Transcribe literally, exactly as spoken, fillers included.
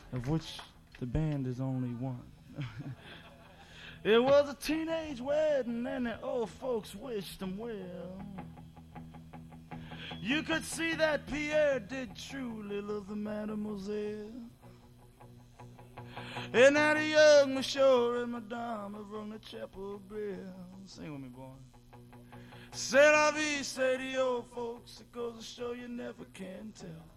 of which the band is only one. It was a teenage wedding and the old folks wished them well. You could see that Pierre did truly love the mademoiselle. And now the young Monsieur and Madame have rung the chapel bell. Sing with me, boy. C'est la vie, say the old folks. It goes to show you never can tell.